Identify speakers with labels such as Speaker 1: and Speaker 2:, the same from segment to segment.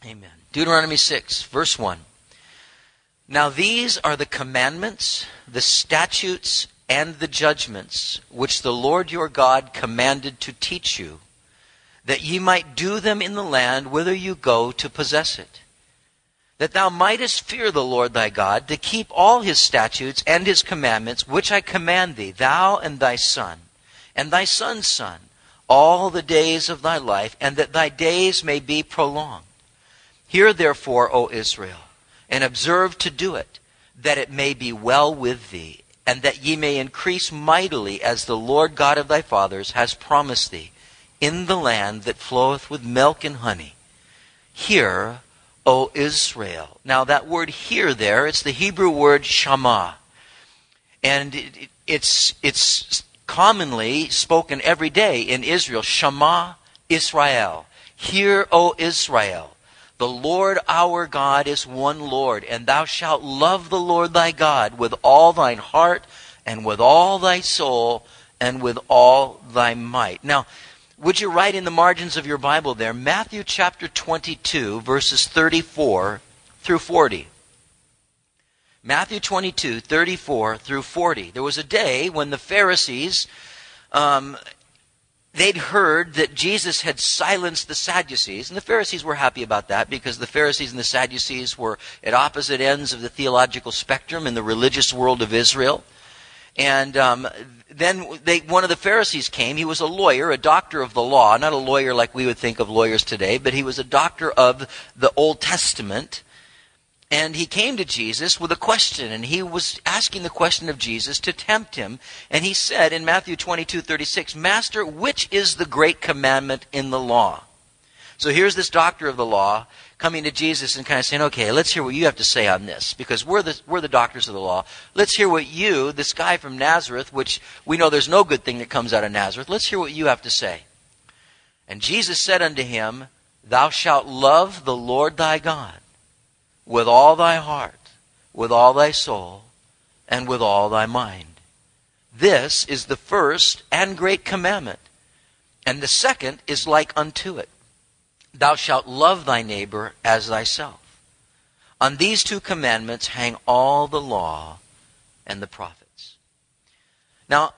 Speaker 1: Amen. Deuteronomy 6, verse 1. Now these are the commandments, the statutes, and the judgments which the Lord your God commanded to teach you, that ye might do them in the land whither you go to possess it. That thou mightest fear the Lord thy God, to keep all his statutes and his commandments, which I command thee, thou and thy son, and thy son's son, all the days of thy life, and that thy days may be prolonged. Hear therefore, O Israel, and observe to do it, that it may be well with thee, and that ye may increase mightily, as the Lord God of thy fathers has promised thee, in the land that floweth with milk and honey. Hear, O Israel. Now that word hear there, it's the Hebrew word shama. And it's commonly spoken every day in Israel. Shema Israel. Hear, O Israel. The Lord our God is one Lord, and thou shalt love the Lord thy God with all thine heart, and with all thy soul, and with all thy might. Now, would you write in the margins of your Bible there, Matthew chapter 22, verses 34 through 40. Matthew 22, 34 through 40. There was a day when the Pharisees, they'd heard that Jesus had silenced the Sadducees, and the Pharisees were happy about that because the Pharisees and the Sadducees were at opposite ends of the theological spectrum in the religious world of Israel. And then one of the Pharisees came. He was a lawyer, a doctor of the law, not a lawyer like we would think of lawyers today, but he was a doctor of the Old Testament. And he came to Jesus with a question, and he was asking the question of Jesus to tempt him. And he said in Matthew 22:36, Master, which is the great commandment in the law? So here's this doctor of the law coming to Jesus and kind of saying, okay, let's hear what you have to say on this, because we're the doctors of the law. Let's hear what you, this guy from Nazareth, which we know there's no good thing that comes out of Nazareth, let's hear what you have to say. And Jesus said unto him, Thou shalt love the Lord thy God with all thy heart, with all thy soul, and with all thy mind. This is the first and great commandment. And the second is like unto it. Thou shalt love thy neighbor as thyself. On these two commandments hang all the law and the prophets. Now,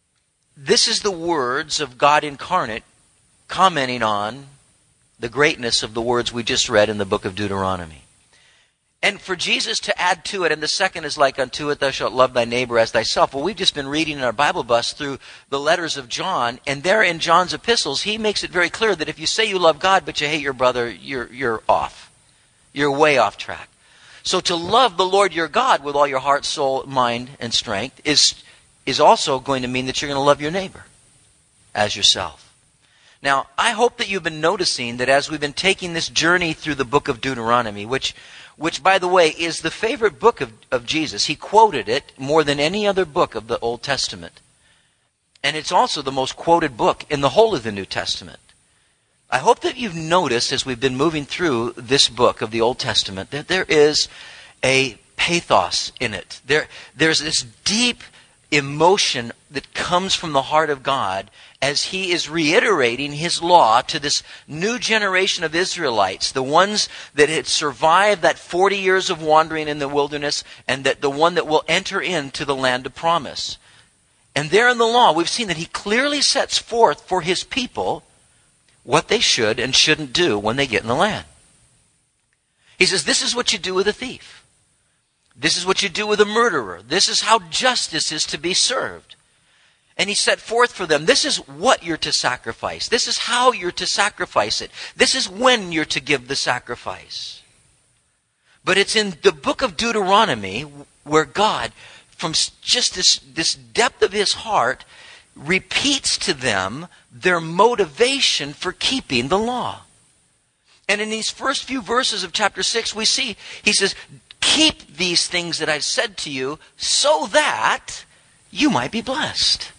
Speaker 1: this is the words of God incarnate commenting on the greatness of the words we just read in the book of Deuteronomy. And for Jesus to add to it, and the second is like unto it, thou shalt love thy neighbor as thyself. Well, we've just been reading in our Bible bus through the letters of John, and there in John's epistles, he makes it very clear that if you say you love God but you hate your brother, you're off. You're way off track. So to love the Lord your God with all your heart, soul, mind, and strength is also going to mean that you're going to love your neighbor as yourself. Now, I hope that you've been noticing that as we've been taking this journey through the book of Deuteronomy, which by the way, is the favorite book of Jesus. He quoted it more than any other book of the Old Testament. And it's also the most quoted book in the whole of the New Testament. I hope that you've noticed as we've been moving through this book of the Old Testament that there is a pathos in it. There's this deep emotion that comes from the heart of God as he is reiterating his law to this new generation of Israelites, the ones that had survived that 40 years of wandering in the wilderness, and that the one that will enter into the land of promise. And there in the law, we've seen that he clearly sets forth for his people what they should and shouldn't do when they get in the land. He says, this is what you do with a thief. This is what you do with a murderer. This is how justice is to be served. And he set forth for them, this is what you're to sacrifice. This is how you're to sacrifice it. This is when you're to give the sacrifice. But it's in the book of Deuteronomy where God, from just this depth of his heart, repeats to them their motivation for keeping the law. And in these first few verses of chapter 6, we see, he says, keep these things that I've said to you so that you might be blessed.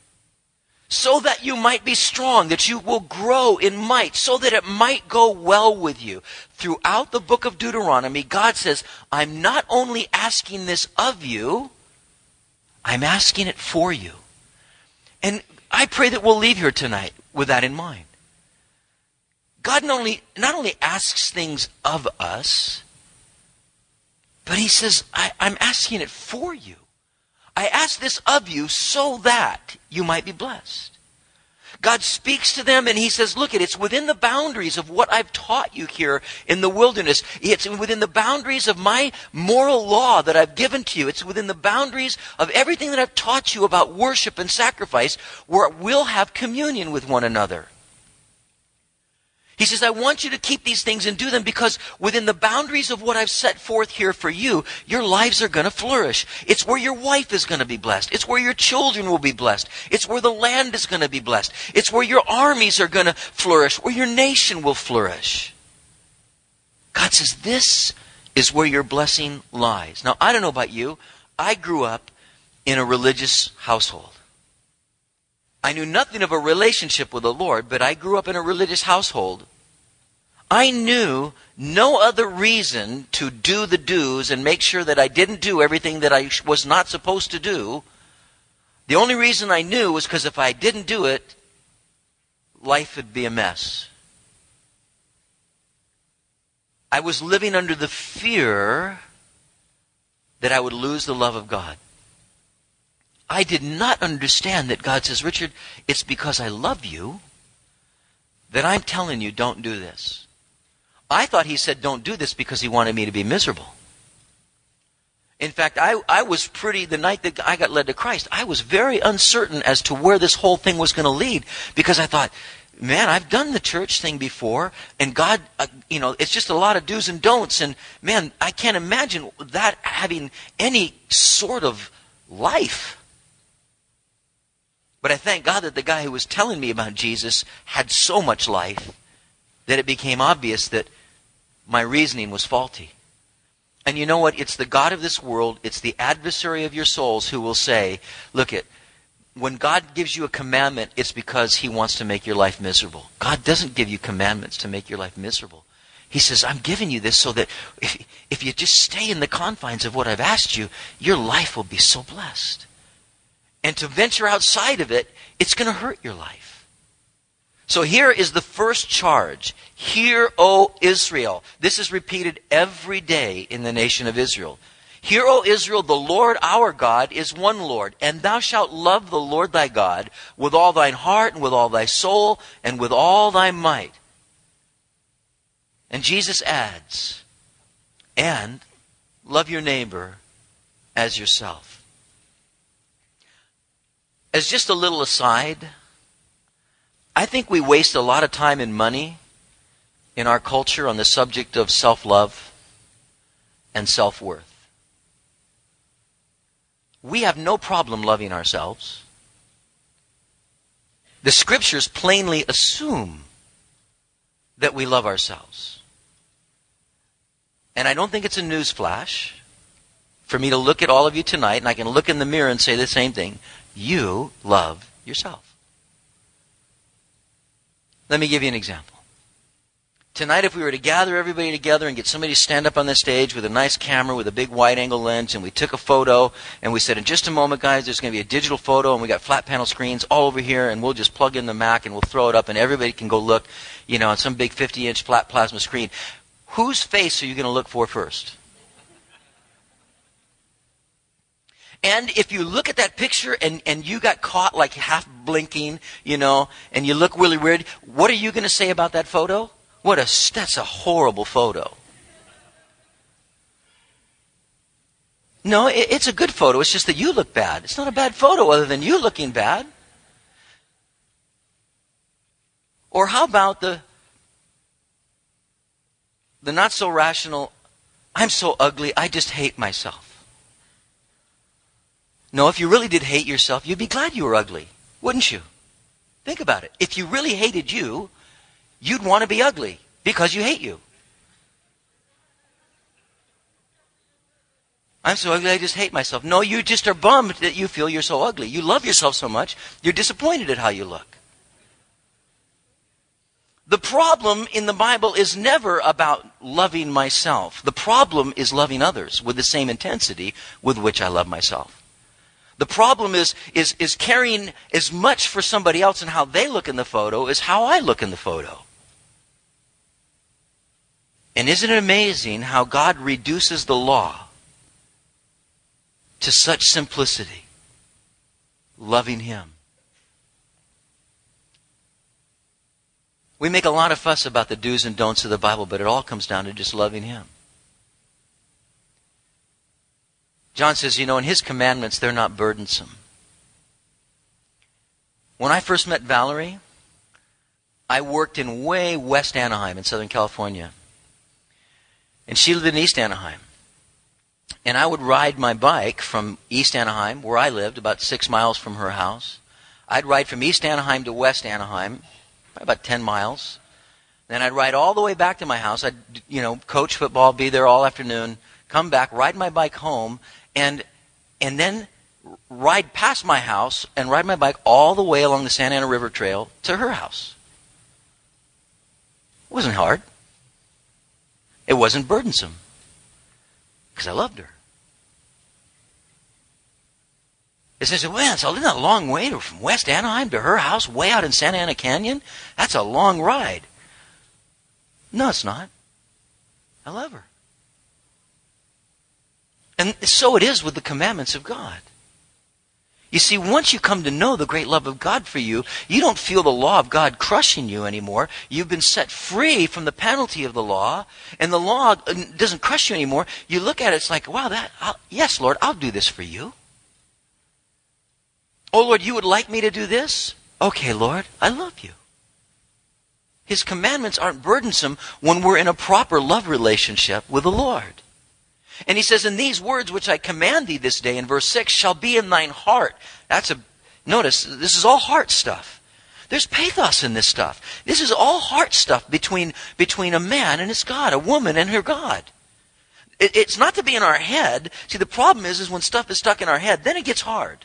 Speaker 1: So that you might be strong, that you will grow in might, so that it might go well with you. Throughout the book of Deuteronomy, God says, I'm not only asking this of you, I'm asking it for you. And I pray that we'll leave here tonight with that in mind. God not only asks things of us, but he says, I'm asking it for you. I ask this of you so that you might be blessed. God speaks to them and he says, look, it's within the boundaries of what I've taught you here in the wilderness. It's within the boundaries of my moral law that I've given to you. It's within the boundaries of everything that I've taught you about worship and sacrifice, where we'll have communion with one another. He says, I want you to keep these things and do them because within the boundaries of what I've set forth here for you, your lives are going to flourish. It's where your wife is going to be blessed. It's where your children will be blessed. It's where the land is going to be blessed. It's where your armies are going to flourish, where your nation will flourish. God says, this is where your blessing lies. Now, I don't know about you. I grew up in a religious household. I knew nothing of a relationship with the Lord, but I grew up in a religious household. I knew no other reason to do the do's and make sure that I didn't do everything that I was not supposed to do. The only reason I knew was because if I didn't do it, life would be a mess. I was living under the fear that I would lose the love of God. I did not understand that God says, Richard, it's because I love you that I'm telling you don't do this. I thought he said don't do this because he wanted me to be miserable. In fact, I was the night that I got led to Christ, I was very uncertain as to where this whole thing was going to lead, because I thought, man, I've done the church thing before, and God, it's just a lot of do's and don'ts, and man, I can't imagine that having any sort of life. But I thank God that the guy who was telling me about Jesus had so much life that it became obvious that my reasoning was faulty. And you know what? It's the God of this world, it's the adversary of your souls who will say, look, when God gives you a commandment, it's because he wants to make your life miserable. God doesn't give you commandments to make your life miserable. He says, I'm giving you this so that if you just stay in the confines of what I've asked you, your life will be so blessed. And to venture outside of it, it's going to hurt your life. So here is the first charge. Hear, O Israel. This is repeated every day in the nation of Israel. Hear, O Israel, the Lord our God is one Lord, and thou shalt love the Lord thy God with all thine heart and with all thy soul and with all thy might. And Jesus adds, and love your neighbor as yourself. As just a little aside, I think we waste a lot of time and money in our culture on the subject of self-love and self-worth. We have no problem loving ourselves. The scriptures plainly assume that we love ourselves. And I don't think it's a newsflash for me to look at all of you tonight, and I can look in the mirror and say the same thing. You love yourself. Let me give you an example. Tonight, if we were to gather everybody together and get somebody to stand up on the stage with a nice camera with a big wide-angle lens, and we took a photo, and we said, in just a moment, guys, there's going to be a digital photo, and we got flat panel screens all over here, and we'll just plug in the Mac, and we'll throw it up, and everybody can go look, on some big 50-inch flat plasma screen. Whose face are you going to look for first? And if you look at that picture and you got caught like half blinking, and you look really weird, what are you going to say about that photo? That's a horrible photo. No, it's a good photo. It's just that you look bad. It's not a bad photo other than you looking bad. Or how about the not so rational, I'm so ugly, I just hate myself. No, if you really did hate yourself, you'd be glad you were ugly, wouldn't you? Think about it. If you really hated you, you'd want to be ugly because you hate you. I'm so ugly, I just hate myself. No, you just are bummed that you feel you're so ugly. You love yourself so much, you're disappointed at how you look. The problem in the Bible is never about loving myself. The problem is loving others with the same intensity with which I love myself. The problem is caring as much for somebody else and how they look in the photo as how I look in the photo. And isn't it amazing how God reduces the law to such simplicity? Loving Him. We make a lot of fuss about the do's and don'ts of the Bible, but it all comes down to just loving Him. John says, in His commandments, they're not burdensome. When I first met Valerie, I worked in way West Anaheim in Southern California. And she lived in East Anaheim. And I would ride my bike from East Anaheim, where I lived, about 6 miles from her house. I'd ride from East Anaheim to West Anaheim, about 10 miles. Then I'd ride all the way back to my house. I'd, coach football, be there all afternoon, come back, ride my bike home, and then ride past my house and ride my bike all the way along the Santa Ana River Trail to her house. It wasn't hard. It wasn't burdensome. Because I loved her. It says, well, isn't that a long way from West Anaheim to her house way out in Santa Ana Canyon? That's a long ride. No, it's not. I love her. And so it is with the commandments of God. You see, once you come to know the great love of God for you, you don't feel the law of God crushing you anymore. You've been set free from the penalty of the law, and the law doesn't crush you anymore. You look at it, it's like, wow, yes, Lord, I'll do this for you. Oh, Lord, you would like me to do this? Okay, Lord, I love you. His commandments aren't burdensome when we're in a proper love relationship with the Lord. And he says, and these words which I command thee this day, in verse 6, shall be in thine heart. Notice, this is all heart stuff. There's pathos in this stuff. This is all heart stuff between a man and his God, a woman and her God. It's not to be in our head. See, the problem is when stuff is stuck in our head, then it gets hard.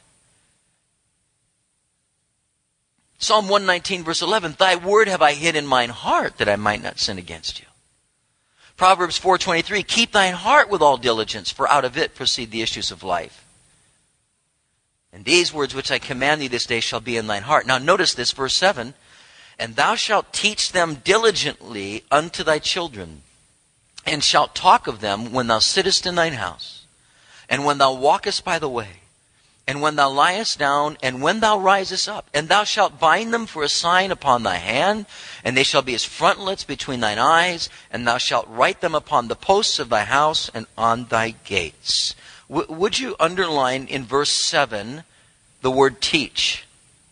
Speaker 1: Psalm 119, verse 11, thy word have I hid in mine heart, that I might not sin against you. Proverbs 4:23, keep thine heart with all diligence, for out of it proceed the issues of life. And these words which I command thee this day shall be in thine heart. Now notice this, verse 7, and thou shalt teach them diligently unto thy children, and shalt talk of them when thou sittest in thine house, and when thou walkest by the way, and when thou liest down, and when thou risest up. And thou shalt bind them for a sign upon thy hand, and they shall be as frontlets between thine eyes, and thou shalt write them upon the posts of thy house and on thy gates. Would you underline in verse 7 the word teach?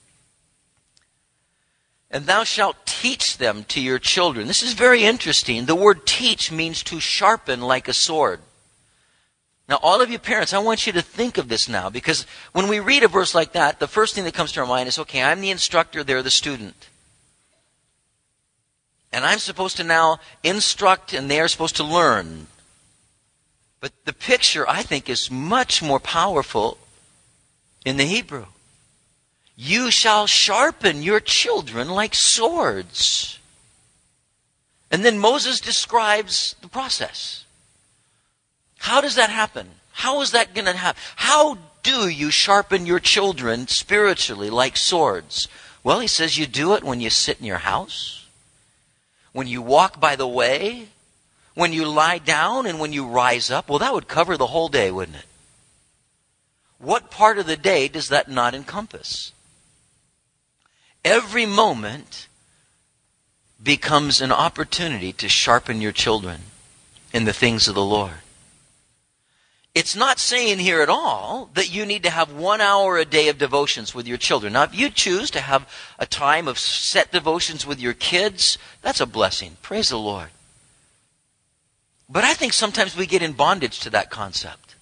Speaker 1: And thou shalt teach them to your children. This is very interesting. The word teach means to sharpen like a sword. Now, all of you parents, I want you to think of this now, because when we read a verse like that, the first thing that comes to our mind is, okay, I'm the instructor, they're the student. And I'm supposed to now instruct, and they are supposed to learn. But the picture, I think, is much more powerful in the Hebrew. You shall sharpen your children like swords. And then Moses describes the process. How does that happen? How is that going to happen? How do you sharpen your children spiritually like swords? Well, he says you do it when you sit in your house, when you walk by the way, when you lie down, and when you rise up. Well, that would cover the whole day, wouldn't it? What part of the day does that not encompass? Every moment becomes an opportunity to sharpen your children in the things of the Lord. It's not saying here at all that you need to have 1 hour a day of devotions with your children. Now, if you choose to have a time of set devotions with your kids, that's a blessing. Praise the Lord. But I think sometimes we get in bondage to that concept.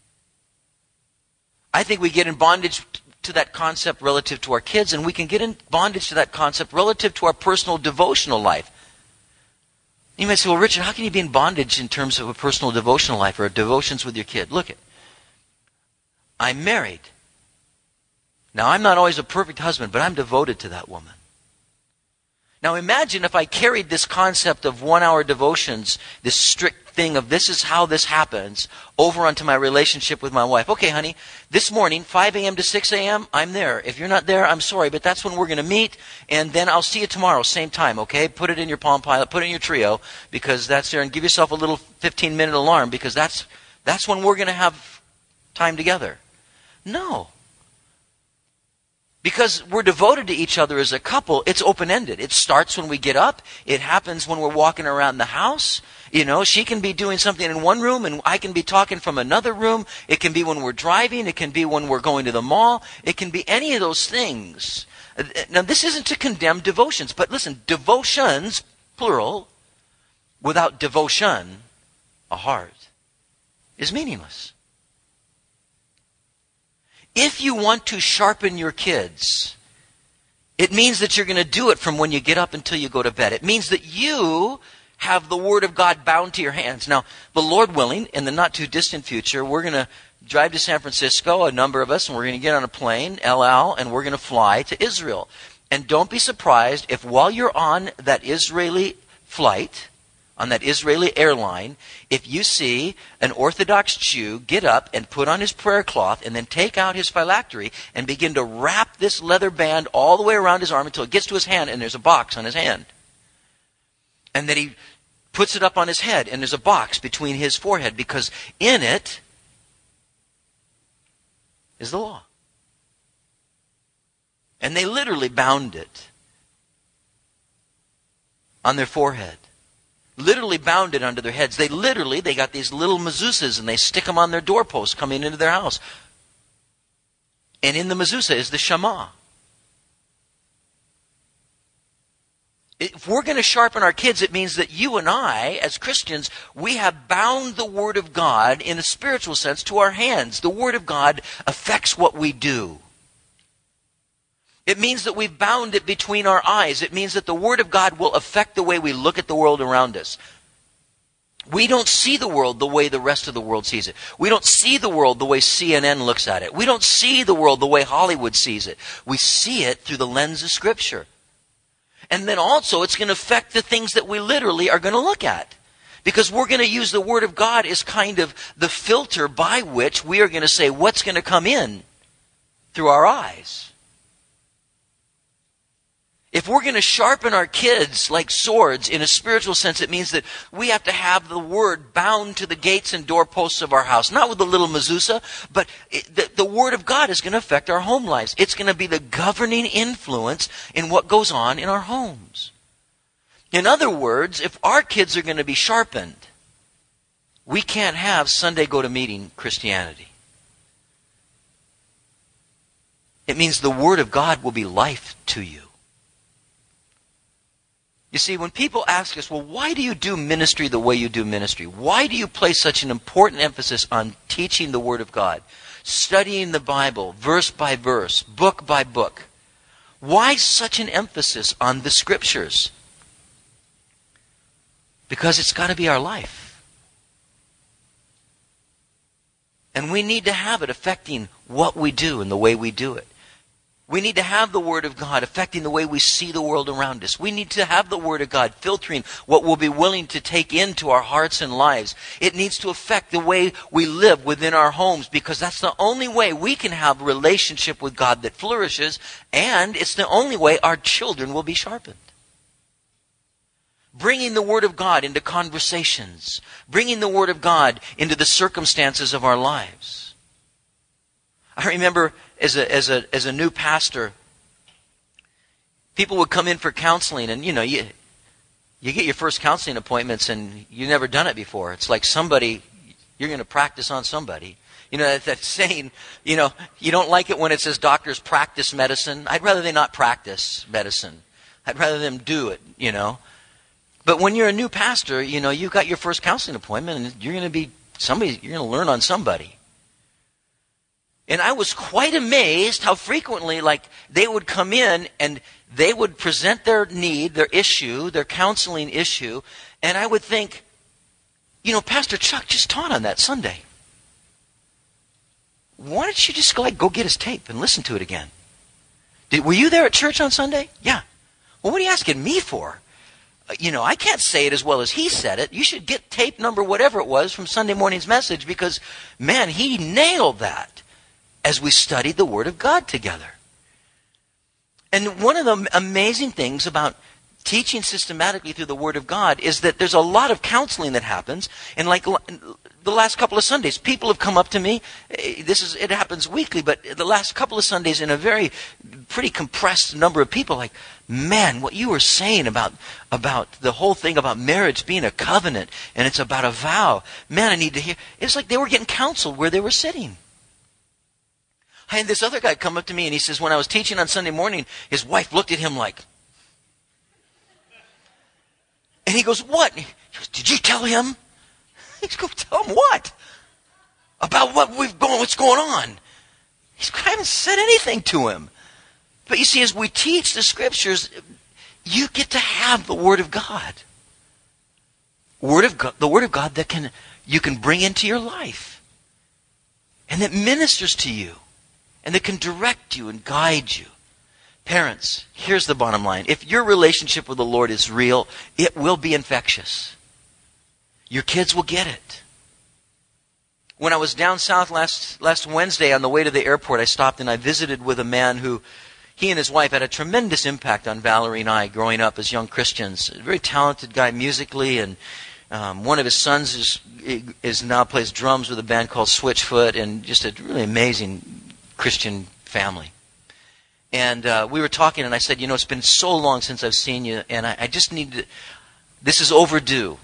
Speaker 1: I think we get in bondage to that concept relative to our kids, and we can get in bondage to that concept relative to our personal devotional life. You might say, well, Richard, how can you be in bondage in terms of a personal devotional life or devotions with your kid? Look it. I'm married. Now, I'm not always a perfect husband, but I'm devoted to that woman. Now imagine if I carried this concept of 1-hour devotions, this strict thing of this is how this happens, over onto my relationship with my wife. Okay, honey, this morning, 5 a.m. to 6 a.m., I'm there. If you're not there, I'm sorry, but that's when we're going to meet, and then I'll see you tomorrow, same time, okay? Put it in your Palm Pilot, put it in your Trio, because that's there, and give yourself a little 15-minute alarm, because that's when we're going to have time together. No. Because we're devoted to each other as a couple, it's open-ended. It starts when we get up. It happens when we're walking around the house. You know, she can be doing something in one room and I can be talking from another room. It can be when we're driving. It can be when we're going to the mall. It can be any of those things. Now, this isn't to condemn devotions, but listen, devotions, plural, without devotion, a heart, is meaningless. If you want to sharpen your kids, it means that you're going to do it from when you get up until you go to bed. It means that you have the Word of God bound to your hands. Now, the Lord willing, in the not too distant future, we're going to drive to San Francisco, a number of us, and we're going to get on a plane, El Al, and we're going to fly to Israel. And don't be surprised if while you're on that Israeli flight, on that Israeli airline, if you see an Orthodox Jew get up and put on his prayer cloth and then take out his phylactery and begin to wrap this leather band all the way around his arm until it gets to his hand and there's a box on his hand. And then he puts it up on his head and there's a box between his forehead because in it is the law. And they literally bound it on their forehead. Literally bound it under their heads. They got these little mezuzahs and they stick them on their doorposts coming into their house. And in the mezuzah is the Shema. If we're going to sharpen our kids, it means that you and I, as Christians, we have bound the Word of God in a spiritual sense to our hands. The Word of God affects what we do. It means that we've bound it between our eyes. It means that the Word of God will affect the way we look at the world around us. We don't see the world the way the rest of the world sees it. We don't see the world the way CNN looks at it. We don't see the world the way Hollywood sees it. We see it through the lens of Scripture. And then also it's going to affect the things that we literally are going to look at. Because we're going to use the Word of God as kind of the filter by which we are going to say what's going to come in through our eyes. If we're going to sharpen our kids like swords in a spiritual sense, it means that we have to have the Word bound to the gates and doorposts of our house. Not with the little mezuzah, but the Word of God is going to affect our home lives. It's going to be the governing influence in what goes on in our homes. In other words, if our kids are going to be sharpened, we can't have Sunday go-to-meeting Christianity. It means the Word of God will be life to you. You see, when people ask us, well, why do you do ministry the way you do ministry? Why do you place such an important emphasis on teaching the Word of God, studying the Bible, verse by verse, book by book? Why such an emphasis on the Scriptures? Because it's got to be our life. And we need to have it affecting what we do and the way we do it. We need to have the Word of God affecting the way we see the world around us. We need to have the Word of God filtering what we'll be willing to take into our hearts and lives. It needs to affect the way we live within our homes because that's the only way we can have a relationship with God that flourishes, and it's the only way our children will be sharpened. Bringing the Word of God into conversations. Bringing the Word of God into the circumstances of our lives. I remember as a new pastor, people would come in for counseling, and you get your first counseling appointments, and you've never done it before. It's like you're going to practice on somebody. You know that saying. You don't like it when it says doctors practice medicine. I'd rather they not practice medicine. I'd rather them do it. But when you're a new pastor, you've got your first counseling appointment, and you're going to learn on somebody. And I was quite amazed how frequently, they would come in and they would present their need, their issue, their counseling issue, and I would think, Pastor Chuck just taught on that Sunday. Why don't you just go get his tape and listen to it again? Were you there at church on Sunday? Yeah. Well, what are you asking me for? I can't say it as well as he said it. You should get tape number whatever it was from Sunday morning's message because, man, he nailed that as we studied the Word of God together. And one of the amazing things about teaching systematically through the Word of God is that there's a lot of counseling that happens. And like the last couple of Sundays, people have come up to me. It happens weekly, but the last couple of Sundays in a very pretty compressed number of people like, man, what you were saying about the whole thing about marriage being a covenant and it's about a vow. Man, I need to hear. It's like they were getting counseled where they were sitting. I had this other guy come up to me and he says, when I was teaching on Sunday morning, his wife looked at him like, and he goes, what? He goes, did you tell him? He goes, tell him what? About what's going on? I haven't said anything to him. But you see, as we teach the Scriptures, you get to have the Word of God. The Word of God that you can bring into your life. And that ministers to you. And that can direct you and guide you. Parents, here's the bottom line. If your relationship with the Lord is real, it will be infectious. Your kids will get it. When I was down south last Wednesday on the way to the airport, I stopped and I visited with a man who, he and his wife had a tremendous impact on Valerie and I growing up as young Christians. A very talented guy musically, and one of his sons is now plays drums with a band called Switchfoot, and just a really amazing Christian family. And we were talking, and I said, it's been so long since I've seen you, and I just need to, this is overdue.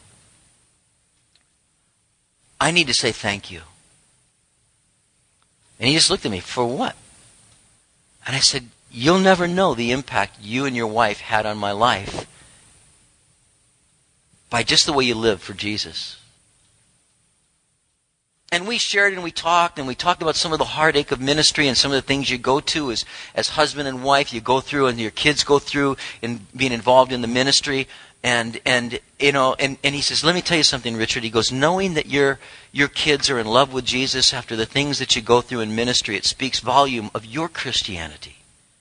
Speaker 1: I need to say thank you. And he just looked at me, for what? And I said, you'll never know the impact you and your wife had on my life by just the way you live for Jesus. And we shared and we talked about some of the heartache of ministry and some of the things you go to as husband and wife, you go through and your kids go through in being involved in the ministry. And he says, let me tell you something, Richard. He goes, knowing that your kids are in love with Jesus after the things that you go through in ministry, it speaks volume of your Christianity.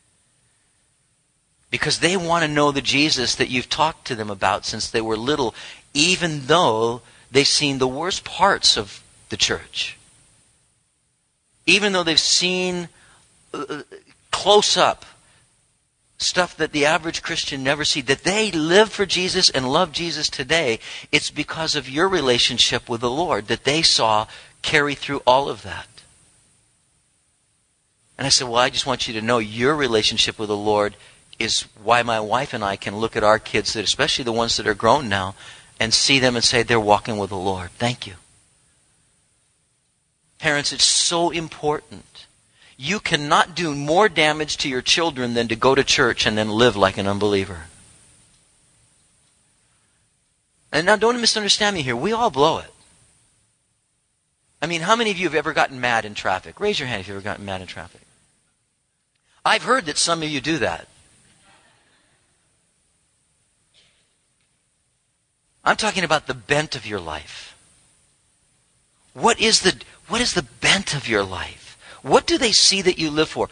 Speaker 1: Because they want to know the Jesus that you've talked to them about since they were little, even though they've seen the worst parts of the church. Even though they've seen close up stuff that the average Christian never sees, that they live for Jesus and love Jesus today, it's because of your relationship with the Lord that they saw carry through all of that. And I said, well, I just want you to know your relationship with the Lord is why my wife and I can look at our kids, that especially the ones that are grown now, and see them and say they're walking with the Lord. Thank you. Parents, it's so important. You cannot do more damage to your children than to go to church and then live like an unbeliever. And now don't misunderstand me here. We all blow it. I mean, how many of you have ever gotten mad in traffic? Raise your hand if you've ever gotten mad in traffic. I've heard that some of you do that. I'm talking about the bent of your life. What is the bent of your life? What do they see that you live for?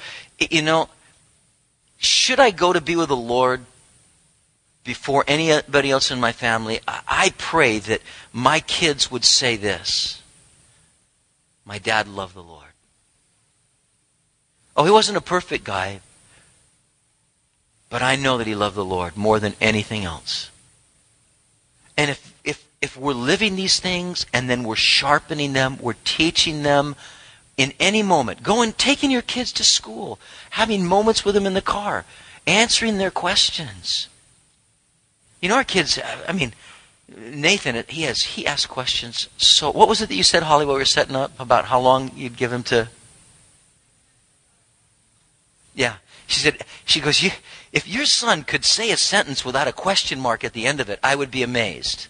Speaker 1: Should I go to be with the Lord before anybody else in my family? I pray that my kids would say this. My dad loved the Lord. Oh, he wasn't a perfect guy, but I know that he loved the Lord more than anything else. And if we're living these things and then we're sharpening them, we're teaching them in any moment, taking your kids to school, having moments with them in the car, answering their questions. Our kids, Nathan, he asks questions. So what was it that you said, Holly, while we were setting up about how long you'd give him to? Yeah. She goes, if your son could say a sentence without a question mark at the end of it, I would be amazed.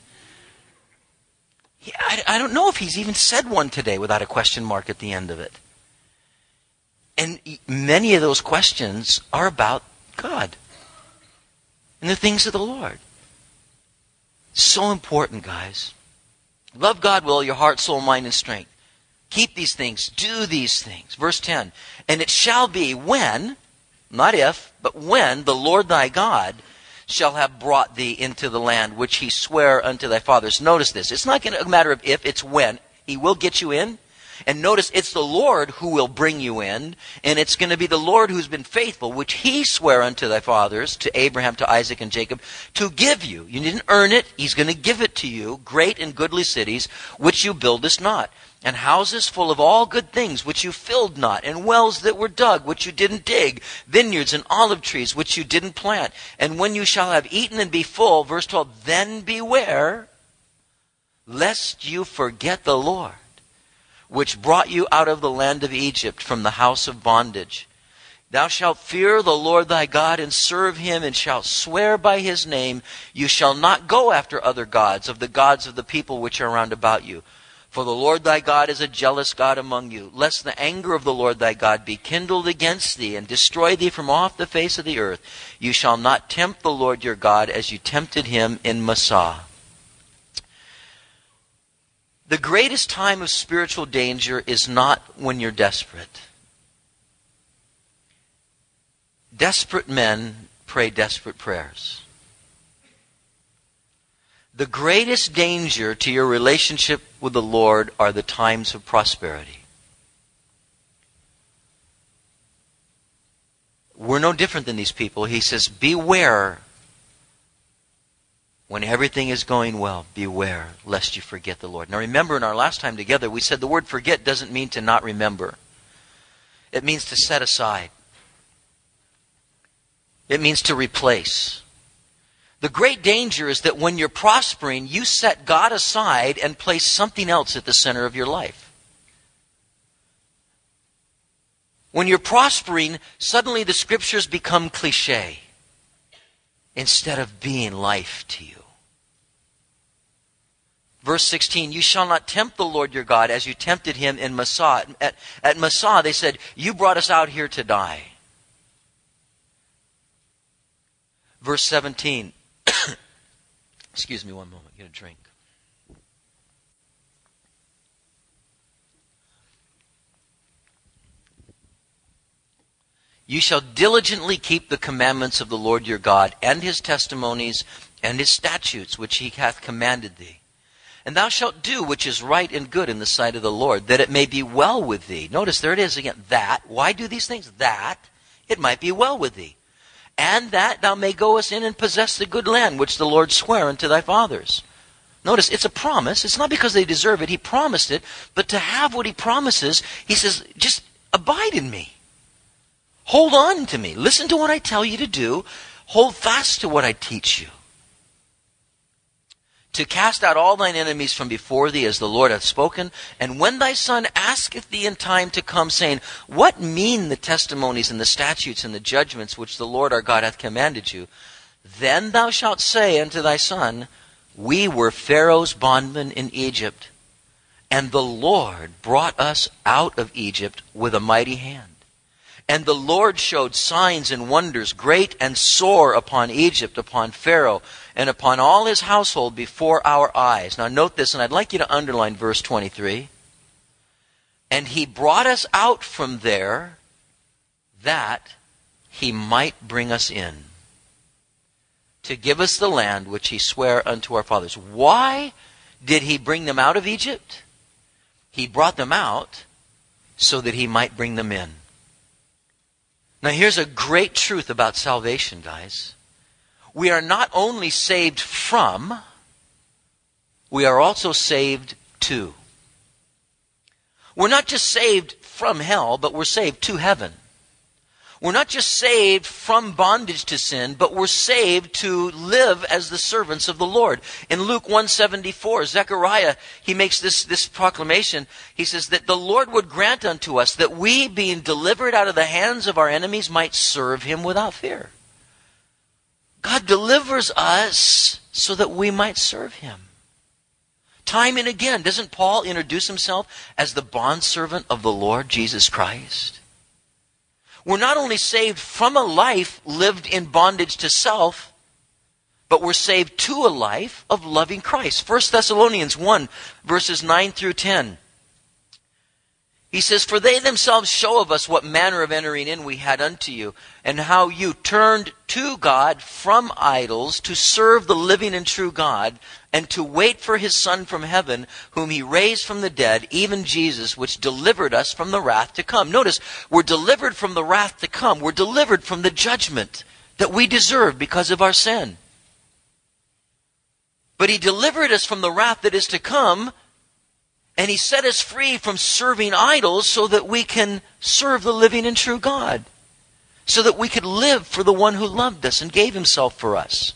Speaker 1: I don't know if he's even said one today without a question mark at the end of it. And many of those questions are about God and the things of the Lord. So important, guys. Love God with all your heart, soul, mind, and strength. Keep these things. Do these things. Verse 10. And it shall be when, not if, but when the Lord thy God shall have brought thee into the land which he sware unto thy fathers. Notice this. It's not a matter of if, it's when. He will get you in. And notice, it's the Lord who will bring you in, and it's going to be the Lord who's been faithful, which he sware unto thy fathers, to Abraham, to Isaac, and Jacob, to give you. You didn't earn it. He's going to give it to you. Great and goodly cities, which you buildest not. And houses full of all good things, which you filled not. And wells that were dug, which you didn't dig. Vineyards and olive trees, which you didn't plant. And when you shall have eaten and be full, verse 12, then beware, lest you forget the Lord, which brought you out of the land of Egypt from the house of bondage. Thou shalt fear the Lord thy God, and serve him, and shalt swear by his name. You shall not go after other gods, of the people which are round about you. For the Lord thy God is a jealous God among you, lest the anger of the Lord thy God be kindled against thee, and destroy thee from off the face of the earth. You shall not tempt the Lord your God, as you tempted him in Massah. The greatest time of spiritual danger is not when you're desperate. Desperate men pray desperate prayers. The greatest danger to your relationship with the Lord are the times of prosperity. We're no different than these people. He says, beware. When everything is going well, beware lest you forget the Lord. Now remember, in our last time together, we said the word forget doesn't mean to not remember. It means to set aside. It means to replace. The great danger is that when you're prospering, you set God aside and place something else at the center of your life. When you're prospering, suddenly the scriptures become cliche instead of being life to you. Verse 16, you shall not tempt the Lord your God as you tempted him in Massah. At Massah, they said, you brought us out here to die. Verse 17, excuse me one moment, get a drink. You shall diligently keep the commandments of the Lord your God, and his testimonies, and his statutes, which he hath commanded thee. And thou shalt do which is right and good in the sight of the Lord, that it may be well with thee. Notice, there it is again, that. Why do these things? That it might be well with thee. And that thou may goest in and possess the good land, which the Lord sware unto thy fathers. Notice, it's a promise. It's not because they deserve it. He promised it. But to have what he promises, he says, just abide in me. Hold on to me. Listen to what I tell you to do. Hold fast to what I teach you. To cast out all thine enemies from before thee, as the Lord hath spoken. And when thy son asketh thee in time to come, saying, what mean the testimonies and the statutes and the judgments which the Lord our God hath commanded you? Then thou shalt say unto thy son, we were Pharaoh's bondmen in Egypt, and the Lord brought us out of Egypt with a mighty hand. And the Lord showed signs and wonders great and sore upon Egypt, upon Pharaoh, and upon all his household before our eyes. Now note this, and I'd like you to underline verse 23. And he brought us out from there, that he might bring us in, to give us the land which he sware unto our fathers. Why did he bring them out of Egypt? He brought them out so that he might bring them in. Now here's a great truth about salvation, guys. We are not only saved from, we are also saved to. We're not just saved from hell, but we're saved to heaven. We're not just saved from bondage to sin, but we're saved to live as the servants of the Lord. In Luke 1:74, Zechariah, he makes this proclamation. He says that the Lord would grant unto us that we, being delivered out of the hands of our enemies, might serve him without fear. God delivers us so that we might serve him. Time and again, doesn't Paul introduce himself as the bondservant of the Lord Jesus Christ? We're not only saved from a life lived in bondage to self, but we're saved to a life of loving Christ. 1 Thessalonians 1, verses 9 through 10. He says, "For they themselves show of us what manner of entering in we had unto you, and how you turned to God from idols to serve the living and true God, and to wait for his Son from heaven, whom he raised from the dead, even Jesus, which delivered us from the wrath to come." Notice, we're delivered from the wrath to come. We're delivered from the judgment that we deserve because of our sin. But he delivered us from the wrath that is to come, and he set us free from serving idols so that we can serve the living and true God. So that we could live for the one who loved us and gave himself for us.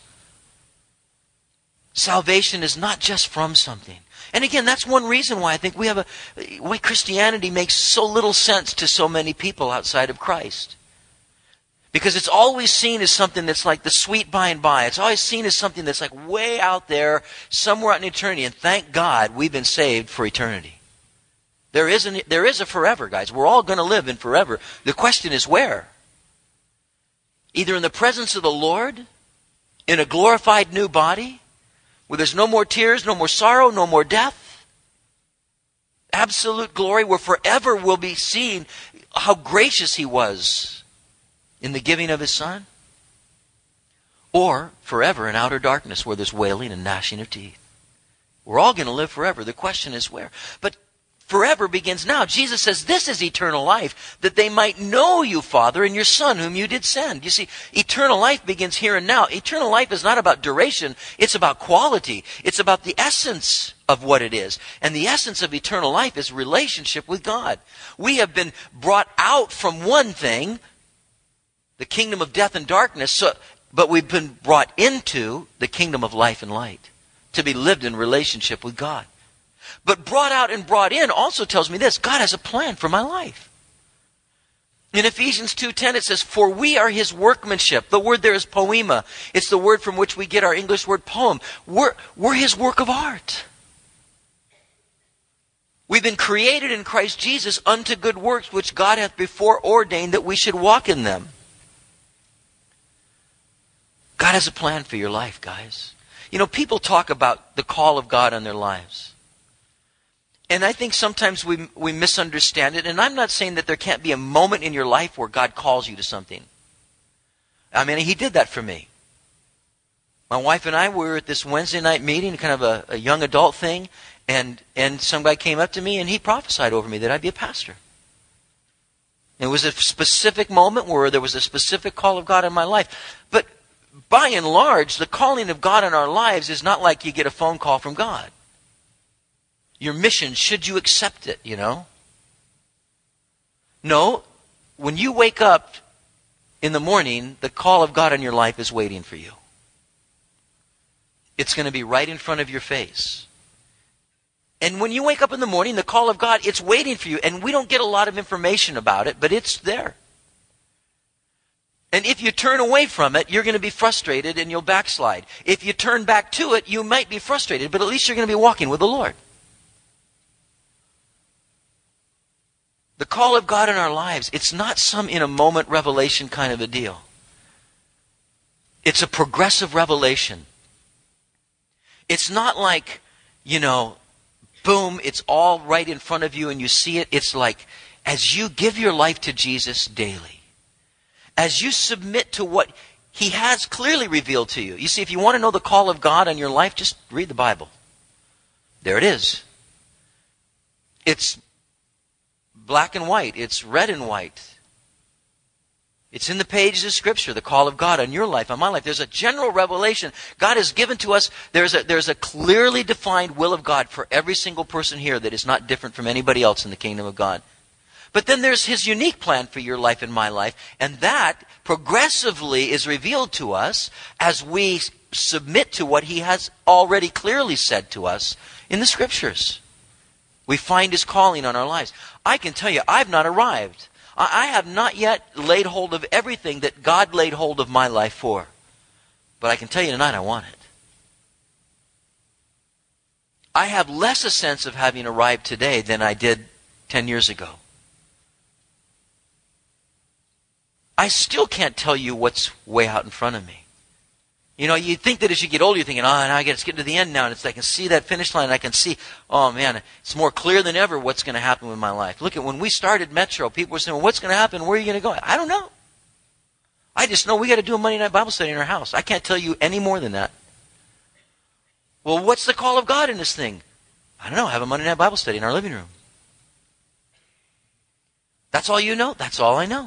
Speaker 1: Salvation is not just from something. And again, that's one reason why I think why Christianity makes so little sense to so many people outside of Christ. Because it's always seen as something that's like the sweet by and by. It's always seen as something that's like way out there, somewhere out in eternity. And thank God we've been saved for eternity. There is a forever, guys. We're all going to live in forever. The question is where? Either in the presence of the Lord, in a glorified new body, where there's no more tears, no more sorrow, no more death. Absolute glory, where forever we'll be seeing how gracious he was in the giving of his Son. Or forever in outer darkness, where there's wailing and gnashing of teeth. We're all going to live forever. The question is where? But forever begins now. Jesus says this is eternal life, that they might know you, Father, and your Son, whom you did send. You see, eternal life begins here and now. Eternal life is not about duration. It's about quality. It's about the essence of what it is. And the essence of eternal life is relationship with God. We have been brought out from one thing, the kingdom of death and darkness, but we've been brought into the kingdom of life and light, to be lived in relationship with God. But brought out and brought in also tells me this: God has a plan for my life. In Ephesians 2:10 it says, "For we are his workmanship." The word there is poema. It's the word from which we get our English word poem. We're his work of art. We've been created in Christ Jesus unto good works, which God hath before ordained that we should walk in them. God has a plan for your life, guys. You know, people talk about the call of God on their lives. And I think sometimes we misunderstand it. And I'm not saying that there can't be a moment in your life where God calls you to something. I mean, he did that for me. My wife and I were at this Wednesday night meeting, kind of a young adult thing. And some guy came up to me and he prophesied over me that I'd be a pastor. It was a specific moment where there was a specific call of God in my life. But by and large, the calling of God in our lives is not like you get a phone call from God. Your mission, should you accept it, you know? No, when you wake up in the morning, the call of God in your life is waiting for you. It's going to be right in front of your face. And when you wake up in the morning, the call of God, it's waiting for you. And we don't get a lot of information about it, but it's there. And if you turn away from it, you're going to be frustrated and you'll backslide. If you turn back to it, you might be frustrated, but at least you're going to be walking with the Lord. The call of God in our lives, it's not some in a moment revelation kind of a deal. It's a progressive revelation. It's not like, you know, boom, it's all right in front of you and you see it. It's like, as you give your life to Jesus daily, as you submit to what he has clearly revealed to you. You see, if you want to know the call of God on your life, just read the Bible. There it is. It's black and white. It's red and white. It's in the pages of Scripture, the call of God on your life, on my life. There's a general revelation. God has given to us, there's a clearly defined will of God for every single person here that is not different from anybody else in the kingdom of God. But then there's his unique plan for your life and my life, and that progressively is revealed to us as we submit to what he has already clearly said to us in the Scriptures. We find his calling on our lives. I can tell you, I've not arrived. I have not yet laid hold of everything that God laid hold of my life for. But I can tell you tonight, I want it. I have less a sense of having arrived today than I did 10 years ago. I still can't tell you what's way out in front of me. You know, you think that as you get older, you're thinking, now it's getting to the end now, and it's I can see that finish line, and I can see, oh man, it's more clear than ever what's going to happen with my life. Look at when we started Metro, people were saying, well, what's going to happen? Where are you going to go? I don't know. I just know we got to do a Monday night Bible study in our house. I can't tell you any more than that. Well, what's the call of God in this thing? I don't know. Have a Monday night Bible study in our living room. That's all you know? That's all I know.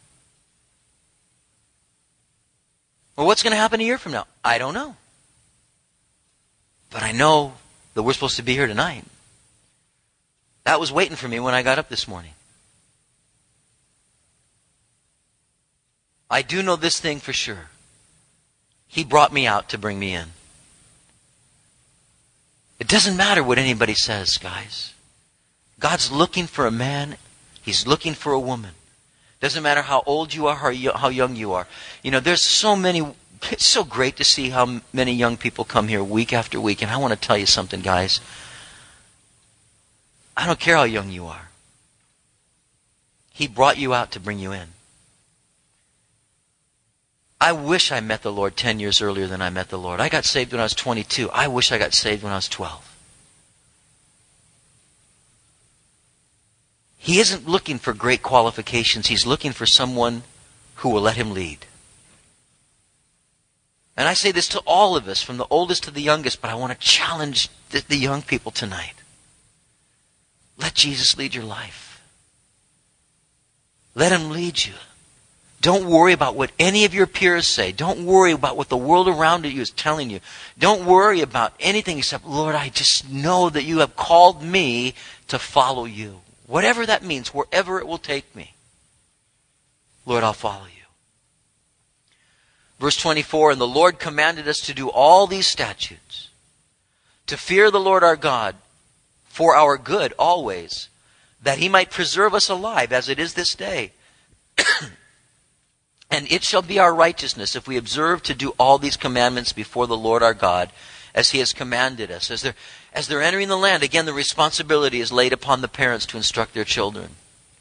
Speaker 1: Well, what's going to happen a year from now? I don't know. But I know that we're supposed to be here tonight. That was waiting for me when I got up this morning. I do know this thing for sure. He brought me out to bring me in. It doesn't matter what anybody says, guys. God's looking for a man. He's looking for a woman. Doesn't matter how old you are, how young you are. You know, there's so many, it's so great to see how many young people come here week after week. And I want to tell you something, guys. I don't care how young you are. He brought you out to bring you in. I wish I met the Lord 10 years earlier than I met the Lord. I got saved when I was 22. I wish I got saved when I was 12. He isn't looking for great qualifications. He's looking for someone who will let him lead. And I say this to all of us, from the oldest to the youngest, but I want to challenge the young people tonight. Let Jesus lead your life. Let him lead you. Don't worry about what any of your peers say. Don't worry about what the world around you is telling you. Don't worry about anything except, Lord, I just know that you have called me to follow you. Whatever that means, wherever it will take me. Lord, I'll follow you. Verse 24, and the Lord commanded us to do all these statutes, to fear the Lord our God for our good always, that he might preserve us alive as it is this day. And it shall be our righteousness if we observe to do all these commandments before the Lord our God, as he has commanded us. As they're entering the land, again, the responsibility is laid upon the parents to instruct their children.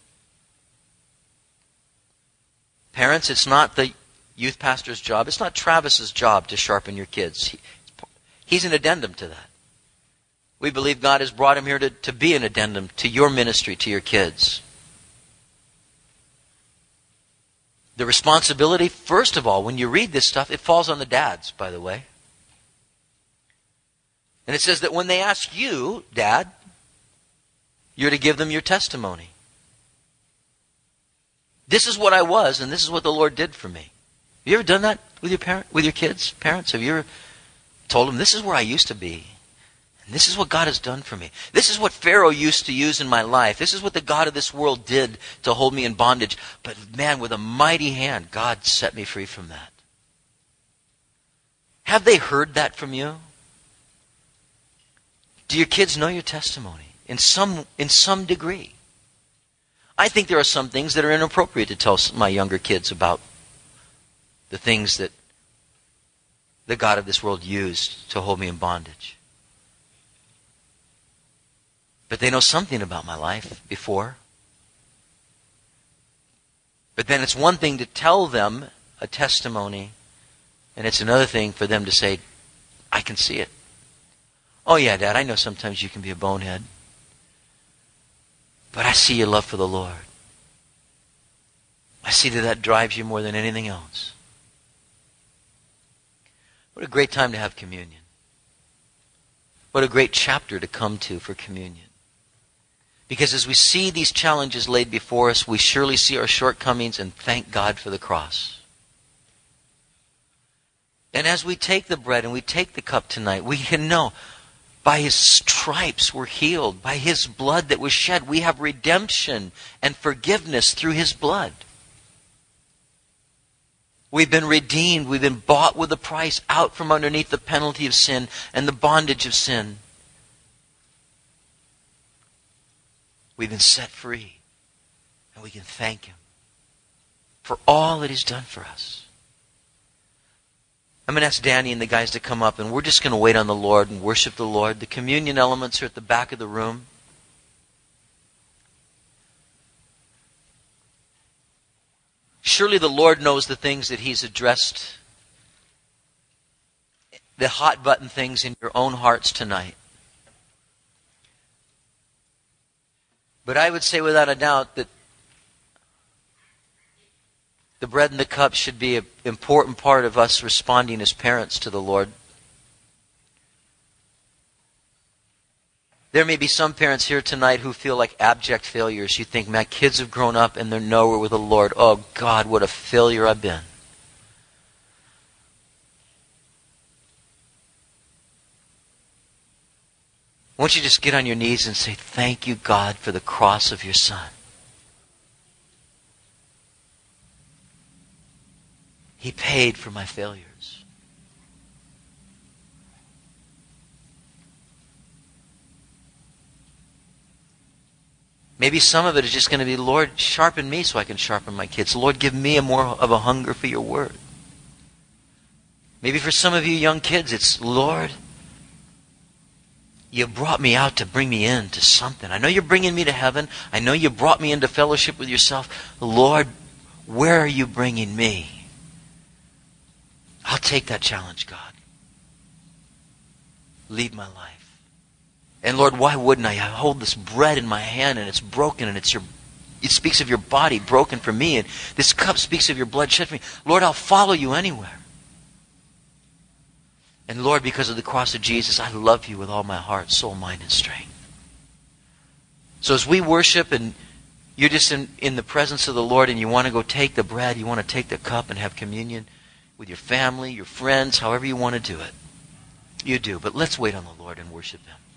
Speaker 1: Parents, it's not the youth pastor's job. It's not Travis's job to sharpen your kids. He's an addendum to that. We believe God has brought him here to be an addendum to your ministry, to your kids. The responsibility, first of all, when you read this stuff, it falls on the dads, by the way. And it says that when they ask you, Dad, you're to give them your testimony. This is what I was, and this is what the Lord did for me. Have you ever done that with your kids, parents? Have you ever told them, this is where I used to be, and this is what God has done for me. This is what Pharaoh used to use in my life. This is what the God of this world did to hold me in bondage. But man, with a mighty hand, God set me free from that. Have they heard that from you? Do your kids know your testimony in some degree? I think there are some things that are inappropriate to tell my younger kids about the things that the God of this world used to hold me in bondage. But they know something about my life before. But then it's one thing to tell them a testimony, and it's another thing for them to say, I can see it. Oh yeah, Dad, I know sometimes you can be a bonehead. But I see your love for the Lord. I see that drives you more than anything else. What a great time to have communion. What a great chapter to come to for communion. Because as we see these challenges laid before us, we surely see our shortcomings and thank God for the cross. And as we take the bread and we take the cup tonight, we can know by his stripes we're healed. By his blood that was shed, we have redemption and forgiveness through his blood. We've been redeemed. We've been bought with a price out from underneath the penalty of sin and the bondage of sin. We've been set free. And we can thank him for all that he's done for us. I'm going to ask Danny and the guys to come up, and we're just going to wait on the Lord and worship the Lord. The communion elements are at the back of the room. Surely the Lord knows the things that he's addressed the hot button things in your own hearts tonight. But I would say without a doubt that the bread and the cup should be an important part of us responding as parents to the Lord. There may be some parents here tonight who feel like abject failures. You think, my kids have grown up and they're nowhere with the Lord. Oh God, what a failure I've been. Won't you just get on your knees and say, thank you, God, for the cross of your Son. He paid for my failures. Maybe some of it is just going to be, Lord, sharpen me so I can sharpen my kids. Lord, give me more of a hunger for your word. Maybe for some of you young kids, it's, Lord, you brought me out to bring me into something. I know you're bringing me to heaven. I know you brought me into fellowship with yourself. Lord, where are you bringing me? I'll take that challenge, God. Lead my life. And Lord, why wouldn't I? I hold this bread in my hand and it's broken and it speaks of your body broken for me, and this cup speaks of your blood shed for me. Lord, I'll follow you anywhere. And Lord, because of the cross of Jesus, I love you with all my heart, soul, mind, and strength. So as we worship and you're just in the presence of the Lord and you want to go take the bread, you want to take the cup and have communion with your family, your friends, however you want to do it, you do. But let's wait on the Lord and worship Him.